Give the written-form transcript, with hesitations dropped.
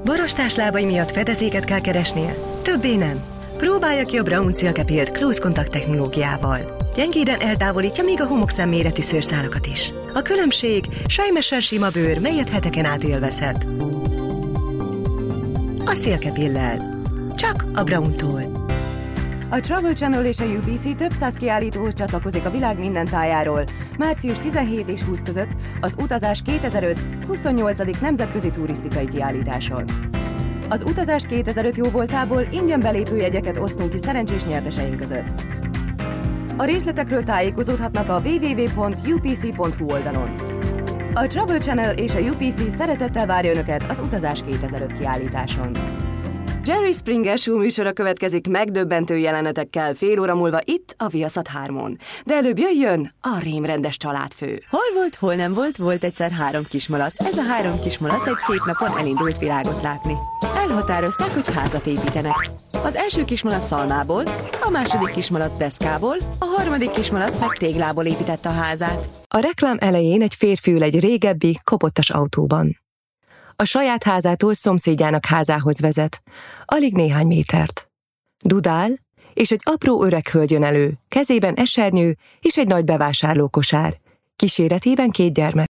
Borostás lábai miatt fedezéket kell keresnie? Többé nem. Próbálja ki a Braun Silkepilt Close Contact technológiával. Gyengéden eltávolítja még a homokszem méretű szőrszálakat is. A különbség sejmesen sima bőr, melyet heteken át élvezhet. A Silkepillel. Csak a Brauntól. A Travel Channel és a UPC több száz kiállítóhoz csatlakozik a világ minden tájáról. Március 17 és 20 között az Utazás 2005 28. nemzetközi turisztikai kiállításon. Az Utazás 2005 jóvoltából ingyen belépőjegyeket osztunk ki szerencsés nyerteseink között. A részletekről tájékozódhatnak a www.upc.hu oldalon. A Travel Channel és a UPC szeretettel várja Önöket az Utazás 2005 kiállításon. Jerry Springer show műsora következik megdöbbentő jelenetekkel fél óra múlva itt a Viaszat 3-on. De előbb jöjjön a rémrendes családfő. Hol volt, hol nem volt, volt egyszer 3 kismalac. Ez a 3 kismalac egy szép napon elindult világot látni. Elhatározták, hogy házat építenek. Az első kismalac szalmából, a második kismalac deszkából, a harmadik kismalac meg téglából építette a házát. A reklám elején egy férfi ül egy régebbi, kopottas autóban. A saját házától szomszédjának házához vezet, alig néhány métert. Dudál, és egy apró öreg hölgy jön elő, kezében esernyő és egy nagy bevásárlókosár, kíséretében 2 gyermek.